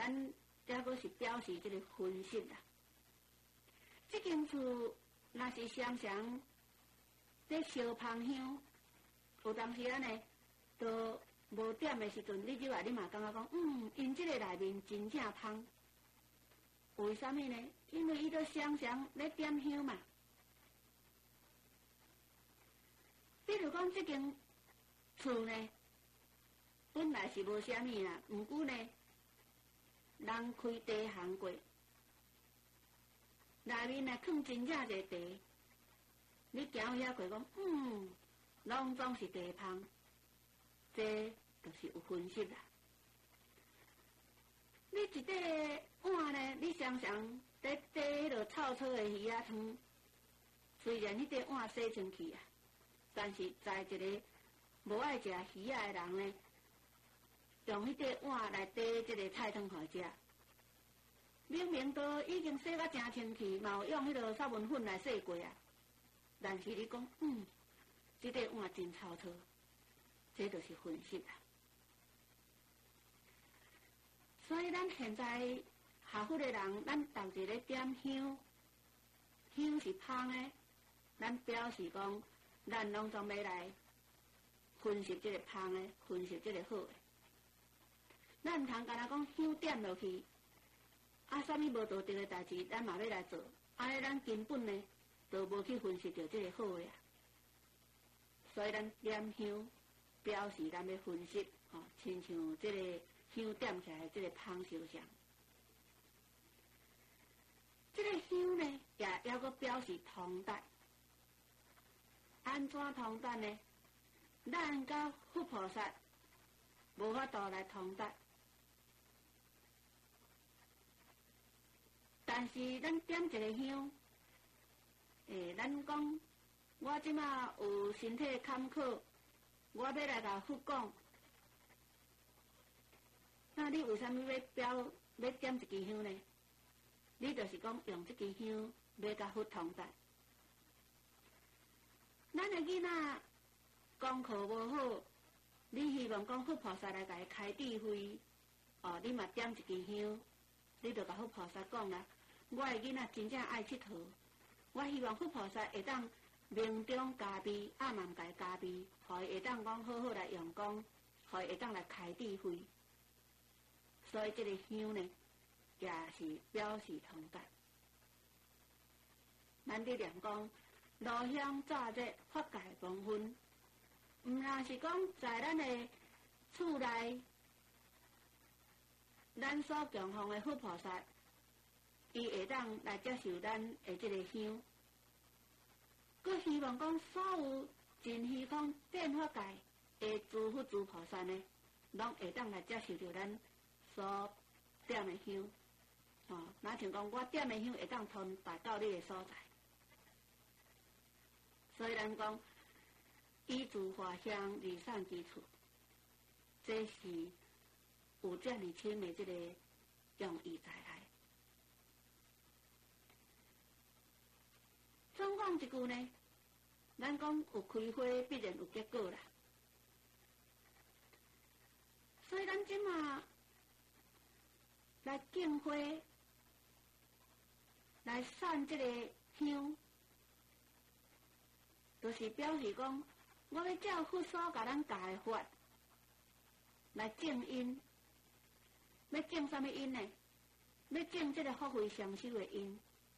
咱这个是表示这个分析啦。这间厝若是常常在烧芳香，有当时呢，都无点的时阵，你入来你嘛感觉讲，因这个内面真正芳。为什么呢？因为伊都常常咧点香嘛。比如讲，这间厝呢，本来是无啥物啦，毋过呢，人开茶行过，内面呢放真正一个茶，你行遐过讲，拢总是茶香，这就是有分析啦。你一块碗呢，你常常在底迄落臭臭的鱼仔汤，虽然迄块碗洗清气啊，但是在一个无爱食鱼仔的人呢，用迄块碗来底这个菜汤互食，明明都已经洗甲真清气，嘛有用迄落杀蚊粉来洗过啊，但是你讲，这块碗真臭臭，这就是分析啦。所以咱现在下府的人，咱逐日咧点香，香是芳的，咱表示讲，咱拢总要来分析这个芳的，分析这个好的。咱毋通干那讲香点落去，啥物无道德的代志，咱嘛要来做，安尼咱根本呢，都无去分析到这个好的啊。所以咱点香，表示咱要分析，亲像这个。香点起来，这个芳烧香，这个香呢，也要个表示通达。安怎通达呢？咱甲佛菩萨无法度来通达，但是咱点一个香，咱讲我即马有身体坎坷，我要来甲佛讲。那你为什么要点一支香呢？你就是讲用这支香要甲佛通达。咱的囡仔功课无好，你希望讲佛菩萨来甲伊开智慧，你嘛点一支香，你就甲佛菩萨讲啦。我的囡仔真正爱佚佗，我希望佛菩萨会当明中加庇，暗嘛甲伊加庇，互伊会当讲好好来用功，互伊会当来开智慧。所以这个香呢，也是表示通达。咱伫念讲，炉香乍热，法界光昏。毋若是讲在咱的厝内，咱所供奉的佛菩萨，伊会当来接受咱的这个香。佮希望讲所有真虚空变法界的诸佛诸菩萨呢，拢会当来接受到咱。所点的香，那像讲我点的香会当通达到你的所在，所以咱讲依诸花香离散之处，这是有这么深的这个用意在来。总讲一句呢，咱讲有开花必然有结果啦，所以咱即马。来敬花，来散这个香，就是表示讲，我要照佛所甲咱教的法来正因。要正什么因呢？要正这个福慧双修的因。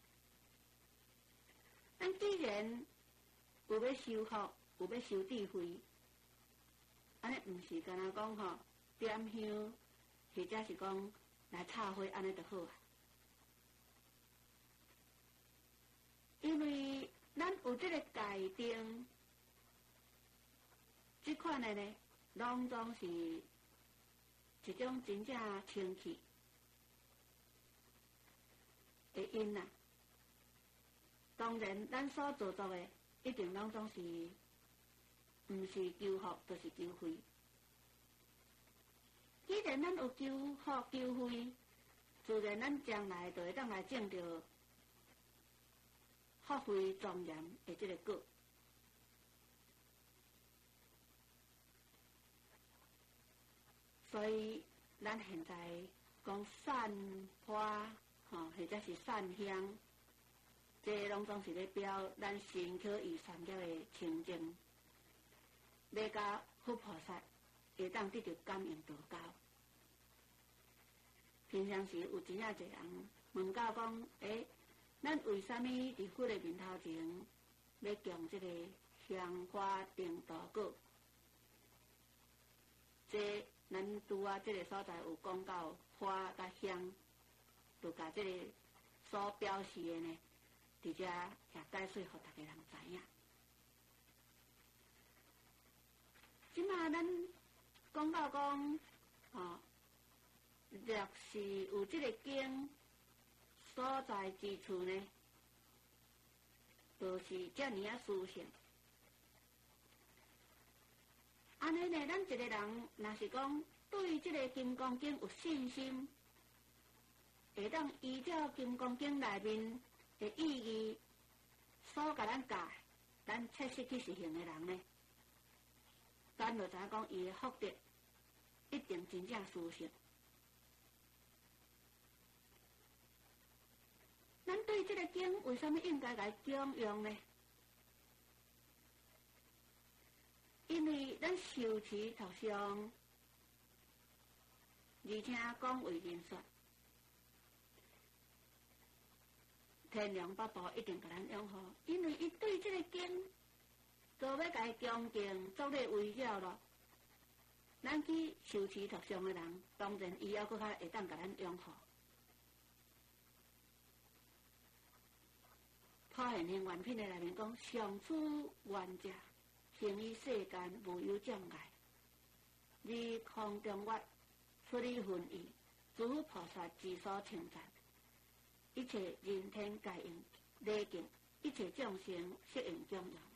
咱既然有要修福，有要修智慧，安尼毋是干那讲点香，或者是讲。来插花安尼就好啊，因为咱有这个界定，这款的呢，拢总是一种真正清气的因呐。当然，咱所做作的一定拢总是，毋是求福，就是求慧。既然咱有求福求慧，自然咱将来就会当来证到福慧庄严的这个果。所以咱现在讲散花，或者是散香，这拢总是咧表咱身口意三业的清净，要甲佛菩萨会当得到感应道交。平常时有真正侪人问到讲，咱为虾米伫佛的面头前要供这个香花灯道果？这咱拄啊，这个所在有讲到花甲香，就甲这个所表示的呢，伫遮也解说，互大家人知影。即马咱讲到讲，若是有这个经所在之处呢，就是遮尔啊殊胜。安尼呢，咱一个人若是讲对这个金刚经有信心，会当依照金刚经内面的意义所甲咱教，咱切实去实行的人呢，咱就知影讲伊的福德一定真正殊胜。咱对这个经为什么应该来供用呢？因为咱受持头上，而且讲为人说，天龙八部一定给咱拥护，因为伊对这个经，就要甲伊恭敬，作咧围绕咯。咱去受持头上的人，当然伊还佫较会当甲咱拥护。普贤行愿品的内面讲，上主愿者，行于世间无有障碍，离空中月，出离分意，诸佛菩萨之所称赞，一切人天皆应礼敬，一切众生悉应供养。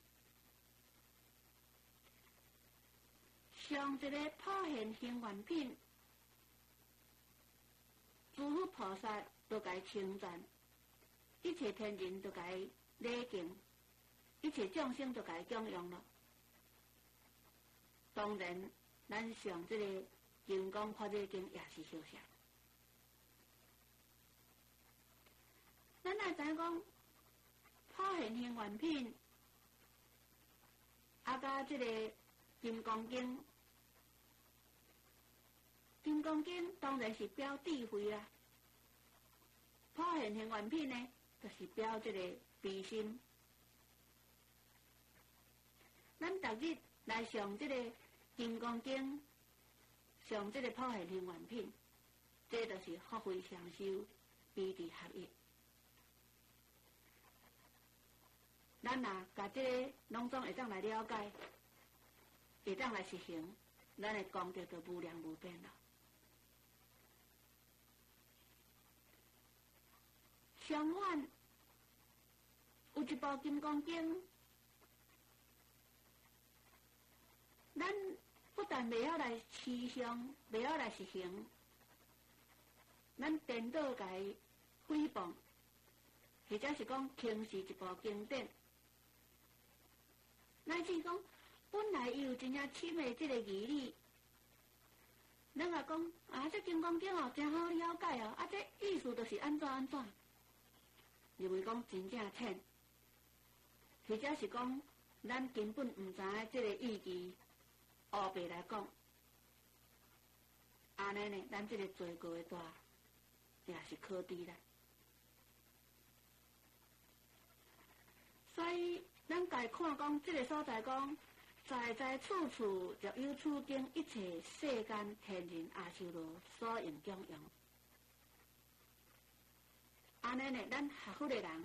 上一个普贤行愿品，诸佛菩萨都该称赞。一切天人都该礼敬，一切众生都该供养了。当然，咱上这个金刚法界经也是相像。咱来知影讲，普贤行愿品，甲这个金刚经，金刚经当然是表智慧啦。普贤行愿品呢，就是表这个悲心。咱逐日来上这个金刚经，上这个普贤行愿品，这就是福慧双修，悲智合一。咱若甲这个拢总会当来了解，会当来实行，咱的功德就无量无边了。相反，有一部《金刚经》，咱不但袂晓来持诵，袂晓来实行，咱颠倒甲伊诽谤，或者是讲轻视一部经典，乃至讲本来伊有真正深的这个义理，咱也讲这《金刚经》哦，真好了解哦，这意思就是安怎安怎。认为讲真正浅，或者是讲咱根本唔知影这个意义，黑白来讲，安尼呢，咱这个罪过的大，也是可知啦。所以咱家看讲这个所在讲，在在处处若有此经，一切世间天人阿修罗所应供养。安尼呢，咱学佛的人，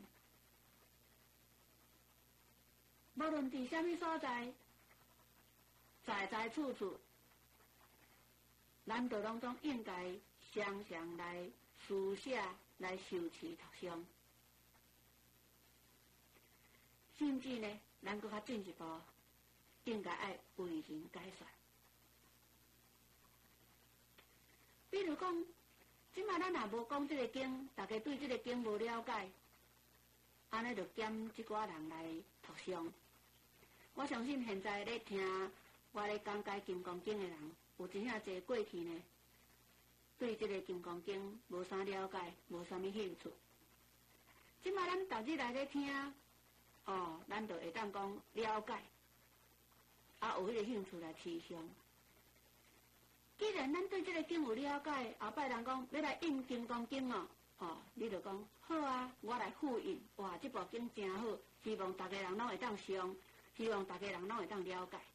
无论伫什么所在，在在处处，咱都拢总应该常常来书写、来修持读诵，甚至呢，咱搁较进一步，应该爱为人解说。比如讲，即马咱若无讲这个经，大家对这个经无了解，安尼就减即寡人来读诵。我相信现在咧听我咧讲解《金刚经》的人，有真正侪过去呢， 对这个金刚经无啥了解，无啥物兴趣。即马咱逐日来咧听，咱就会当讲了解，有迄个兴趣来持上。既然咱对这个经有了解，后摆人讲要来印金刚经你就讲好啊，我来复印。哇，这部经真好，希望大家人拢会当上，希望大家人拢会当了解。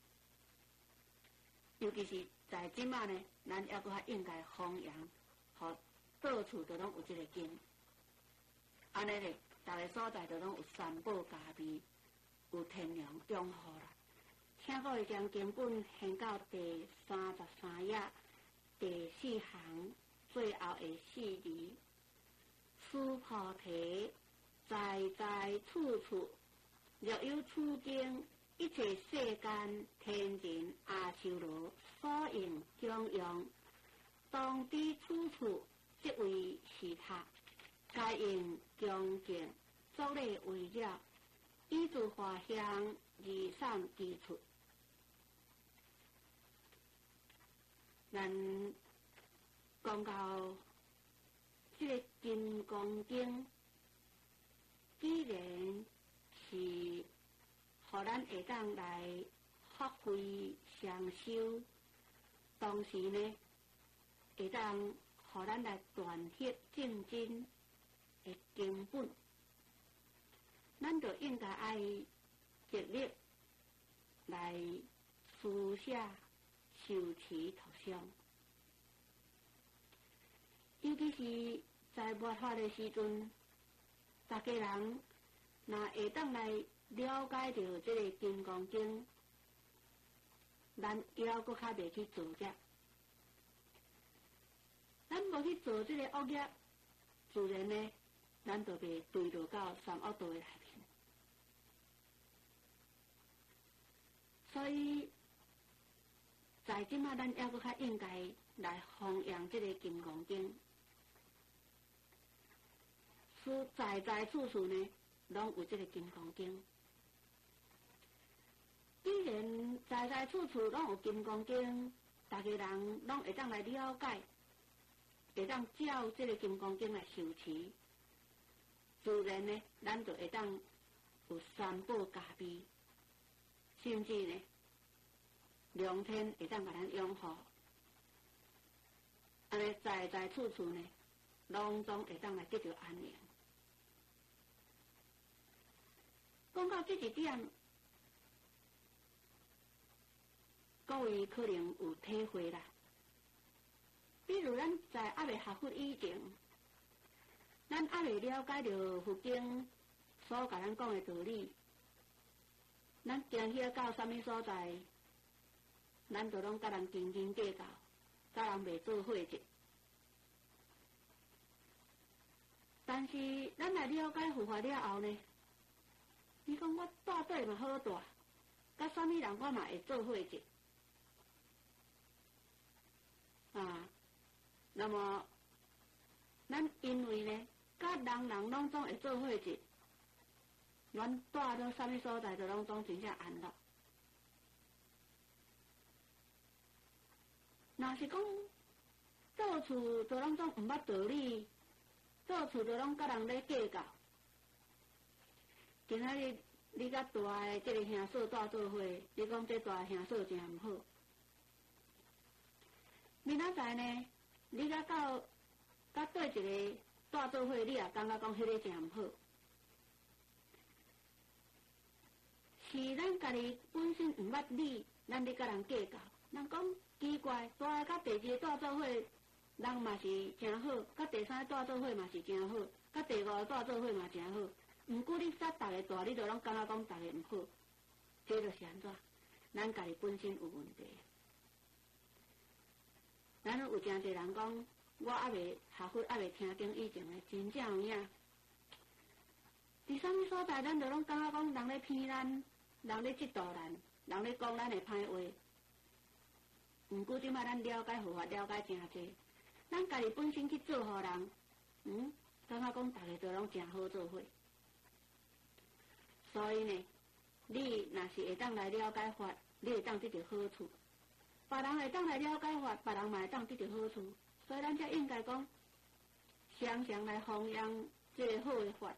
尤其是在即马呢，咱还阁较应该弘扬，互到处都拢有这个经。安尼咧，逐个所在都拢有三宝加庇，有天良拥护啦。请各位将经本掀到第33页第4行最后的4字：诸菩提，在在处处，若有此经，一切世间天人阿修罗所应供养，当知处处即为是他，该应恭敬，作礼为了，依诸华香而散其处。咱讲到这个金刚经，既然是互咱会当来发挥上修，同时呢，会当互咱来传习正经的经本，咱就应该爱竭力来书写、修持图像。尤其是在末法的时阵，大家人若会当来了解到这个金刚经，咱以后搁较袂去做这。咱无去做这个恶业，自然呢，咱就袂坠落到三恶道的内面。所以，在即马咱还搁较应该来弘扬这个金刚经。是在在处处呢，拢有这个金刚经。既然在在处处拢有金刚经，大家人拢会当来了解，会当照这个金刚经来修持，自然呢，咱就会当有三宝加庇，甚至呢，良天会当把咱拥护，安尼在在处处呢，拢总会当来得到安宁。讲到这一点，各位可能有体会啦。比如咱在还未学佛以前，咱还未了解到佛经所甲咱讲的道理，咱行遐到什么所在，咱就拢甲人斤斤计较，甲人袂做伙者。但是咱来了解佛法了后呢？你讲我带队嘛好带，甲什么人我嘛会做伙者，那么咱因为呢，甲人人拢总会做伙者，咱带到什么所在就拢总真正安乐。若是讲到处就拢总毋捌道理，到处就拢甲人咧计较。今仔日你甲大诶这个兄嫂带做伙，你讲这大兄嫂真毋好。明仔载呢，你甲对一个带做伙，你也感觉讲迄个真毋好。是咱家己本身毋捌理，咱咧甲人计较。人讲奇怪，大诶甲第二个带做伙，人嘛是真好；甲第三个带做伙嘛是真好；甲第五个带做伙嘛真好。毋过你煞逐个大，你就拢感觉讲逐个毋好，这就是安怎？咱家己本身有问题。咱有真侪人讲，我还未学佛，还未听经以前的，真正有影。伫什么所在，咱就拢感觉讲人咧骗咱，人咧嫉妒咱，人咧讲咱的歹话。毋过即摆咱了解佛法，了解真侪，咱家己本身去做互人，感觉讲逐个都拢真好做伙。所以呢，你若是会当来了解法，你会当得到好处；别人会当来了解法，别人嘛会当得到好处。 所以咱才应该讲，常常来弘扬这个好的法。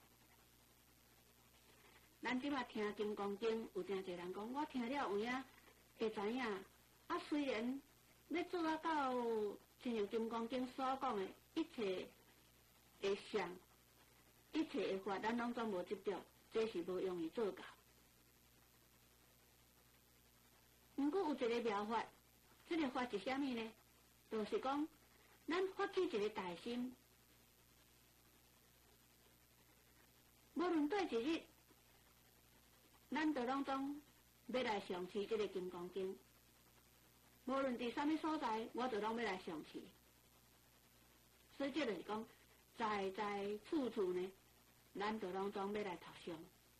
咱即马听《金刚经》，有真侪人讲，我听了有影会知影。啊，虽然要做啊到亲像《金刚经》所讲的，一切的相、一切的法，咱拢总无执着，这是无容易做到。毋过有一个妙法，这个法是啥物呢？就是讲，咱发起一个大心，无论对一日，咱都拢总要来上持这个《金刚经》。无论伫啥物所在，我都拢要来上持。所以这就是讲，在在处处呢，咱都拢总要来读诵。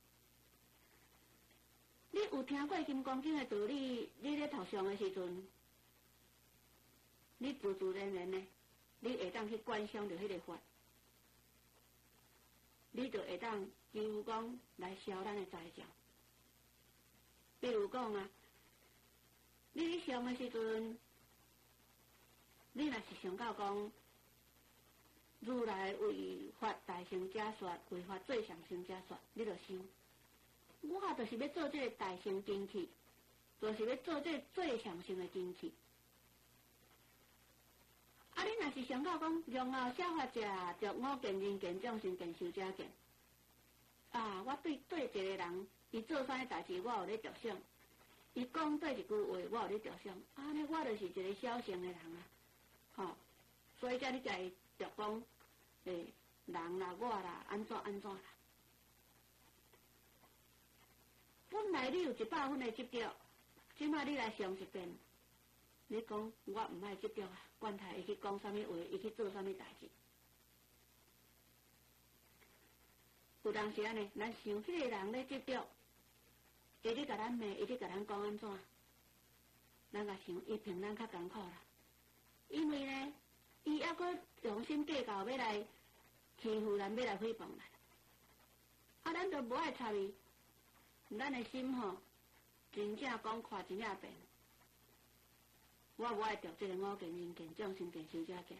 你有听过《金刚经》的道理？你咧读诵的时阵，你自自然然呢，你会当去观想着迄个法，你就会当几乎讲来消咱的灾障。比如讲啊，你咧上的时阵，你若是想到讲，如来为法大成者说，为法最上成者说，你就想，我就是要做这个大成精气，就是要做这个最上乘的精气。啊，你若是想到讲，用后消化者着我见人见众生见受者见，啊，我对一个人，伊做啥物代志，我有咧着想。伊讲对一句话，我有咧着想，安尼我就是一个小乘的人啊，吼，所以才你家着讲，人啦，我啦，安怎啦。本来你有100分的执着，即摆你来想一遍，你讲我毋爱执着啊，管他伊去讲啥物话，伊去做啥物代志。有当时安尼，咱想迄个人咧执着。伊咧甲咱骂，伊咧甲咱讲安怎？咱甲想，伊比咱较艰苦啦。因为呢，伊还阁用心计较，要来欺负咱，要来诽谤咱。啊，咱就无爱插伊，咱的心吼，真正讲看真正变。我无爱着这个五见人见众生见受者见。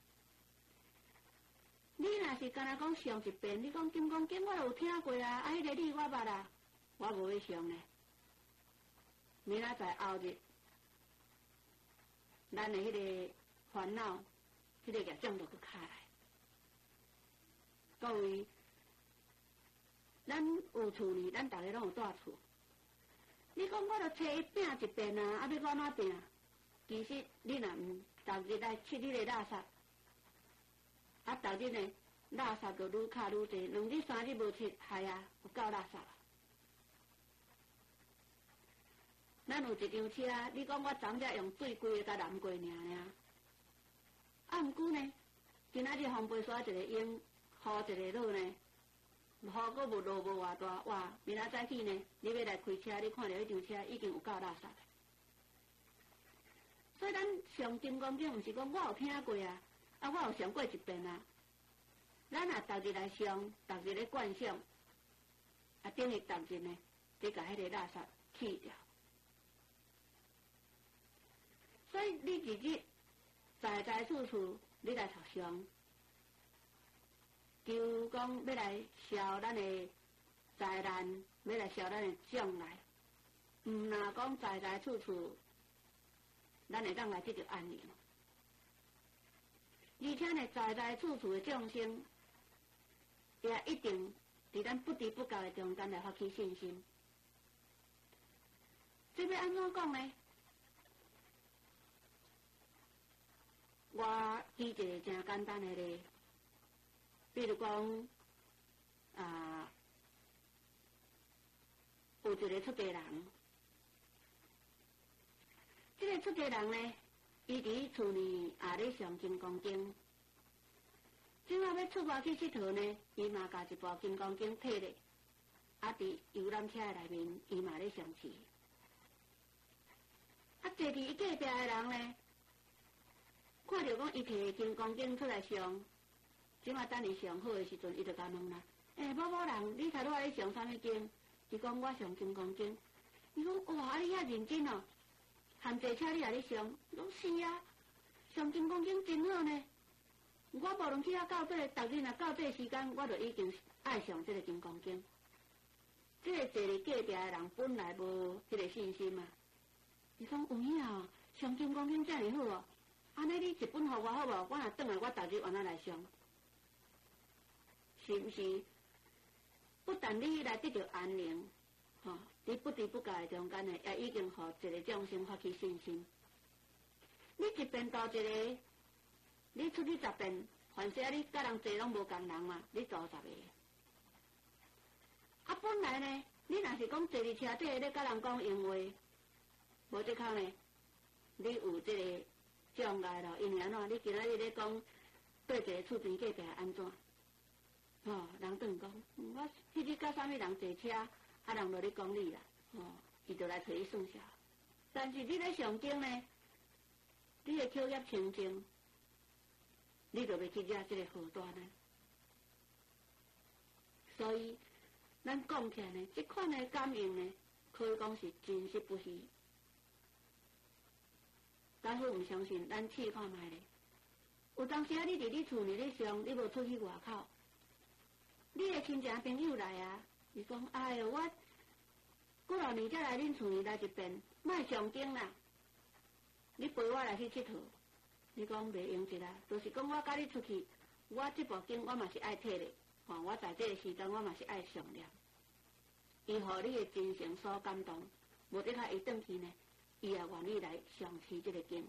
你若是干那讲上一遍，你讲《金刚经》我有听过啊，啊，迄个理我捌啦。我无要上呢，明仔载后日，咱的迄个烦恼，迄个业障就去开来。各位，咱有厝呢，咱大家拢有住厝。你讲我著找伊拼一遍啊，啊要我哪拼？其实你若毋逐日来切你的垃圾，啊逐日呢垃圾就愈卡愈侪，2日3日无切，害啊，有够垃圾。咱有一张车，你讲我昨只用水规个甲淋过尔。啊，毋过呢，今仔日风飞刷一个阴，雨一个落呢，雨阁无落无偌大，哇！明仔早起呢，你要来开车，你看到迄张车已经有够垃圾。所以咱上《金刚经》毋是讲我有听过啊，啊我有上过一遍啊。咱也逐日来上，逐日咧观想，啊等于逐日呢，你甲迄个垃圾去掉。所以你日日在在处处，你来读诵，就讲要来消咱的灾难，要来消咱的障碍。毋若讲在在处处，咱会当来得到安宁。而且呢，在在处处的众生，也一定伫咱不知不觉的中间来发起信心。这要安怎讲呢？我举一个真简单的例，比如讲，有一个出家人，这个出家人呢，伊伫厝里也咧上《金刚经》，正要出外去佚佗呢，伊嘛甲一部《金刚经》摕咧，啊，伫游览车内面，伊嘛咧上持。啊，坐伫伊隔壁的人呢？看到讲伊摕《金刚经》出来上，即马等伊上好的时阵，伊就甲问啦：某某人，你头拄仔咧上啥物经？伊讲我上《金刚经》。伊讲哇，你遐认真哦，含坐车你也咧上？讲是啊， 上金光景真好呢。我无论去到这，逐日若到这时间，我就已经爱上这个金光景。这个坐伫隔壁的人本来无迄个信心嘛。伊讲有影哦，上金光景遮尔好哦，安尼你一本互我好无？我若转来，我逐日原来来上，是毋是？不但你来得到安宁，吼，你不知不觉的中间呢，也已经互一个众生发起信心。你一遍度一个，你出去10遍，凡是你甲人坐拢无共人嘛，你做10个。啊，本来呢，你若是讲坐伫车底咧甲人讲闲话，无即口呢，你有即个障碍咯。因为安怎？你今仔日咧讲对一个厝边隔壁安怎？人顿讲，我迄日甲啥物人坐车，啊人就咧讲你啦，伊就来找你算账。但是你咧上经呢，你的口业清净，你就袂去惹这个祸端呢。所以，咱讲起来呢，这款的感应呢，可以讲是真实不虚。假使唔相信，咱试看卖咧。有当时啊，你伫你厝里咧上，你无出去外口。你的亲戚朋友来啊，伊讲，哎哟，我几多年才来恁厝里来一遍，莫上经啦。你陪我来去佚佗，你讲袂用一啦，就是讲我甲你出去，我这部经我嘛是爱摕咧，我在这个时间我嘛是爱上念。伊互你的精神所感动，无得较伊转去呢，伊也愿意来上持这个经。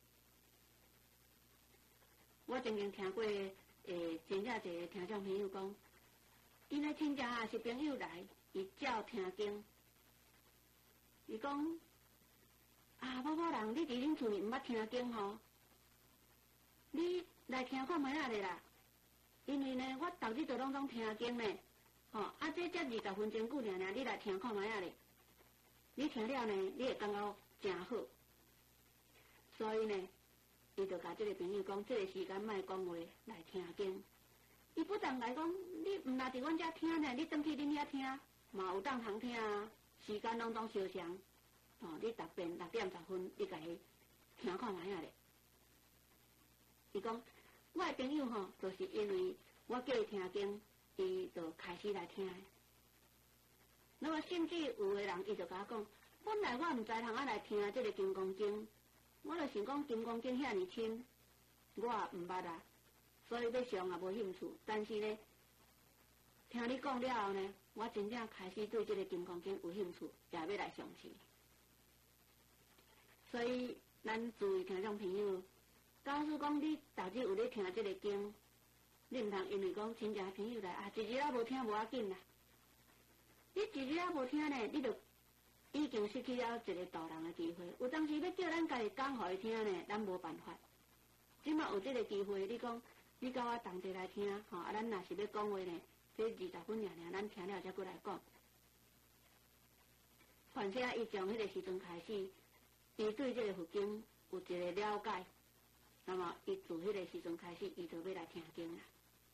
我曾经听过真正一个听众朋友讲。因的亲戚也是朋友来，伊照听经。伊讲啊，某某人，你伫恁厝里毋捌听经吼？你来听看卖啊咧啦。因为呢，我逐日都拢听经呢，这才20分钟久尔，你来听看卖啊咧。你听了呢，你会感觉真好。所以呢，伊就甲这个朋友讲，这个时间莫讲话，来听经。伊不但来讲，你毋若伫阮遮听呢，你转去恁遐听，嘛有当通听啊。时间拢相像，你逐遍6点10分，你家己听看卖啊咧。伊讲，我的朋友吼，就是因为我叫伊听经，伊就开始来听的。那么甚至有的人，伊就甲我讲，本来我毋知通来听这个金刚经，我就想讲金刚经遐尼深，我也毋捌啊。所以要上也无兴趣，但是呢，听你讲了后呢，我真正开始对这个金刚经有兴趣，也要来上持。所以，咱注意听众朋友，假使讲你逐日有咧听这个经，你毋通因为讲亲戚朋友来啊，一日也无听无要紧啦。你一日也无听呢，你就已经失去了一个导人的机会。有当时要叫咱家己讲互伊听呢，咱无办法。即马有这个机会，你讲。你甲我同齐来听，咱若是要讲话呢，这20分尔，咱听了才过来讲。凡是伊从迄个时阵开始，伊对这个佛经有一个了解，那么伊自迄个时阵开始，伊就要来听经啦。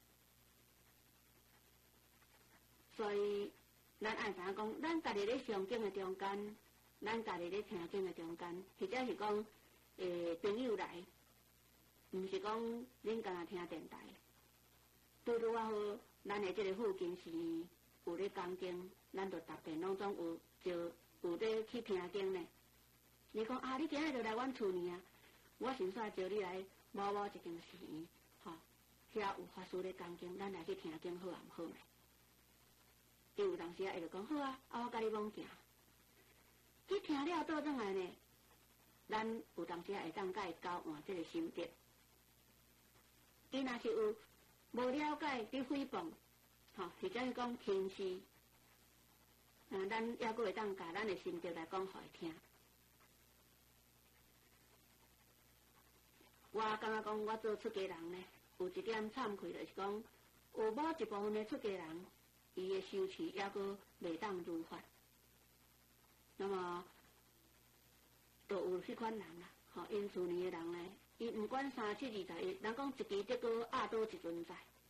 所以，咱爱知影讲，咱家己咧上经的中间，咱家己咧听经的中间，或者是讲，朋友来。毋是讲恁干那听电台，拄拄啊好，咱的这个附近是有咧讲经，咱就逐遍拢总有咧去听经呢。你讲啊，你今日就来阮厝呢啊，我先煞招你来某某一间寺院，遐有法师咧讲经，咱来去听经好啊毋好呢？伊有当时啊，伊就讲好啊，我甲你往行。你听了倒转来呢，咱有当时会当甲伊交换这个心得。伊若是有无了解，你诽谤，或者是讲轻视，咱也阁会当甲咱的心得来讲互伊听。我感觉讲，我做出家人呢，有一点惭愧，就是讲，有某一部分的出家人，伊的修持也阁袂当如法。那么，就有迄款人啦，因厝里的人呢。伊毋管37、21，人讲一期得过压倒一尊在。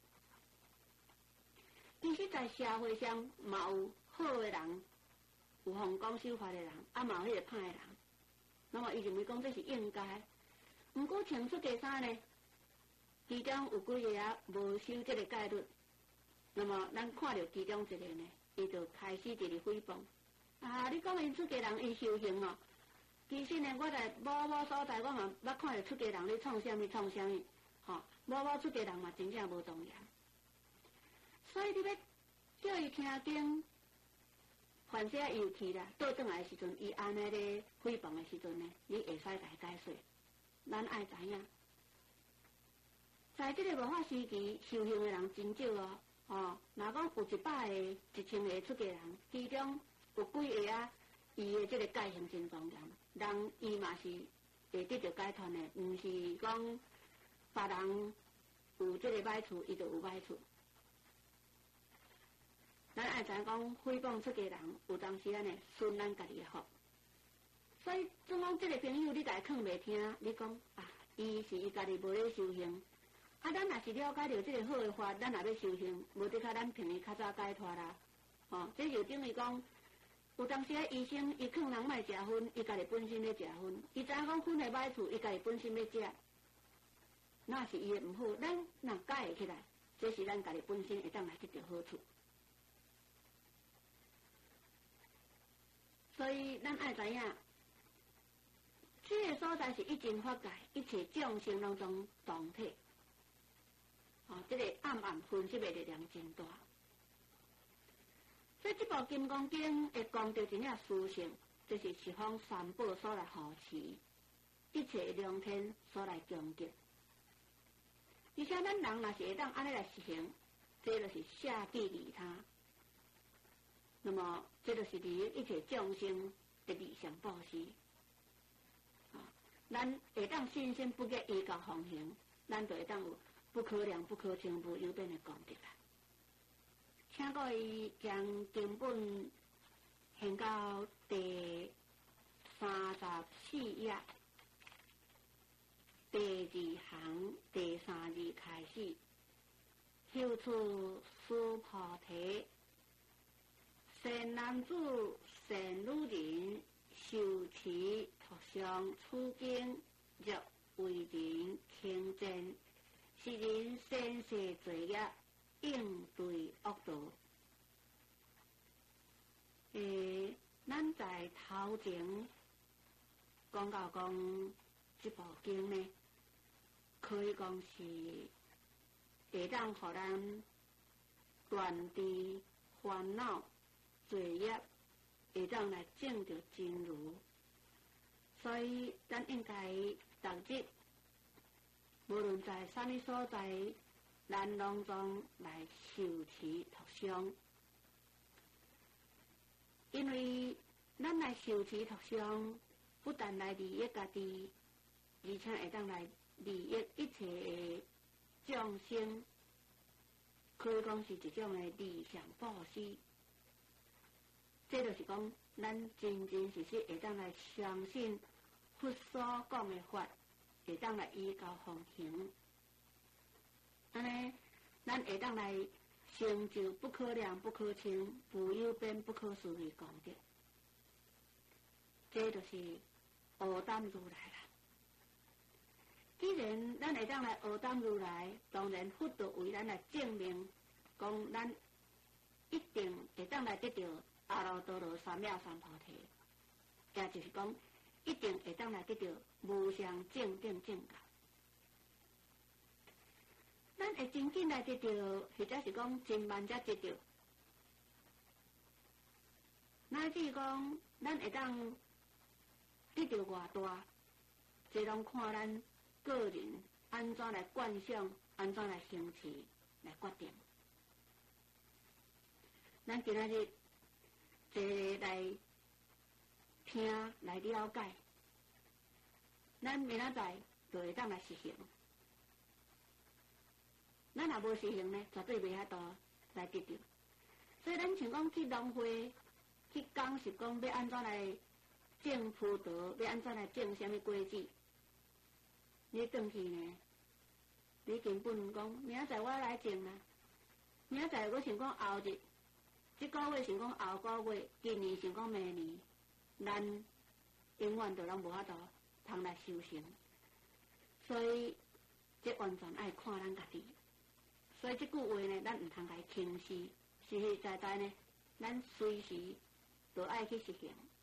其实，在社会上嘛有好的人，有奉公守法的人，嘛有迄个歹的人。那么，伊认为讲这是应该。 毋过穿出家衫呢，其中有几个啊无守这个戒律，那么咱看到其中一个呢，伊就开始伫咧诽谤。啊，你讲因出家人伊修行哦，其实呢，我在某所在，我嘛捌看到出家人咧创啥物创啥物，吼，某出家人嘛真正无庄严。所以你要叫伊听经，凡是伊有去啦，倒转来的时阵，伊安尼咧诽谤的时阵呢，你会使甲伊解说。咱爱知影，在这个无法时期，修行的人真少哦。哦，若讲有100个、1000个出家人，其中有几个啊，伊的这个戒行真庄严，人伊嘛是会得到解脱的，毋是讲别人有这个歹处，伊就有歹处。咱爱知影讲诽谤出家人，有当时啊呢损咱家己的福。所以总讲这个朋友，你甲伊劝袂听，你讲啊，伊是伊家己无咧修行。啊，咱若是了解到这个好的法，咱也要修行，无得靠咱骗伊较早解脱啦。哦，这就等于讲，有当时啊医生伊劝人莫食薰，伊家己本身咧食薰，伊知影讲薰的歹处，伊家己本身要食，那是伊的毋好。咱若解会起来，这是咱家己本身会当来得到好处。所以咱爱知影，这个所在是一真法界，一切众生当中同体。哦，这个暗暗分析的力量真大。所以这部《金刚经》会讲到一领殊胜，就是十方三宝所来护持，一切良天所来恭敬。而且咱人若是会当安尼来实行，这就是下地利他。那么，这就是利益一切众生的理想布施。啊，咱会当信心不给依教奉行，咱就会当有不可量、不可称、无有边的功德啦。请各位将经本献到第34页第2行第3字开始，修处须菩提，善男子、善女人，修持托上此经，若为人轻贱，是人先世罪业，应对恶道。咱在头前讲到讲这部经呢，可以讲是会当互咱断除烦恼罪业，会当来证到真如。所以咱应该逐日，无论在啥物所在，咱拢总来修持托上。因为咱来修持托上，不但来利益家己，而且会当来利益一切的众生，可以讲是一种的理想布施。这就是讲，咱真真实实会当来相信佛所讲的法，会当来依教奉行。安尼，咱会当来成就不可量、不可称、无有边、不可思议功德。这就是学담如来啦。既然咱会当来学담如来，当然佛就为咱来证明，讲咱一定会当来得到阿耨多罗三藐三菩提，也就是讲，一定会当来得到无上正等正觉。咱会真紧来得到，或者是讲真慢才得到。乃至讲，咱会当得到偌大，这拢看咱个人安怎来观想，安怎来行持来决定。咱今仔日坐来听来了解，咱明仔载就会当来实行。咱若无实行呢，绝对袂遐多来得到。所以咱像讲去农会去讲是讲要安怎来种葡萄，要安怎来种什么果子，你转去呢？你根本讲明仔载我来种啦，明仔载我想讲后日，这个月想讲后个月，今年想讲明年，咱永远都拢无法度通来修行。 所以这完全爱看咱家己。所以这句话呢，咱唔通来轻视，实实在在呢，咱随时都爱去实行。